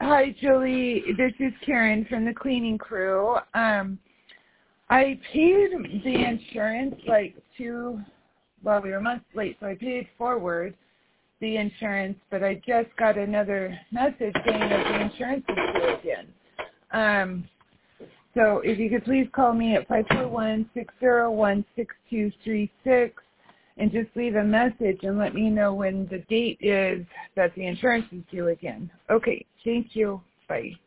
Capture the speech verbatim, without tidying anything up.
Hi, Julie. This is Karen from the cleaning crew. Um, I paid the insurance like two, well, we were months late, so I paid forward the insurance, but I just got another message saying that the insurance is due again. Um, so if you could please call me at five four one, six zero one, six two three six and just leave a message and let me know when the date is that the insurance is due again. Okay, thank you. Bye.